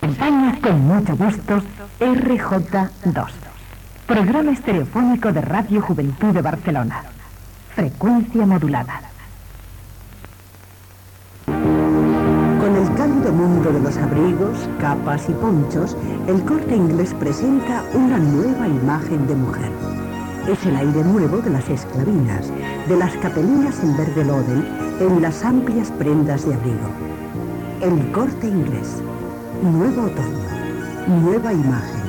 Acompaña con mucho gusto RJ2, programa estereofónico de Radio Juventud de Barcelona. Frecuencia modulada. Con el cálido mundo de los abrigos, capas y ponchos, el Corte Inglés presenta una nueva imagen de mujer. Es el aire nuevo de las esclavinas, de las capelinas en verde lodel, en las amplias prendas de abrigo. El Corte Inglés. Nuevo otoño, nueva imagen.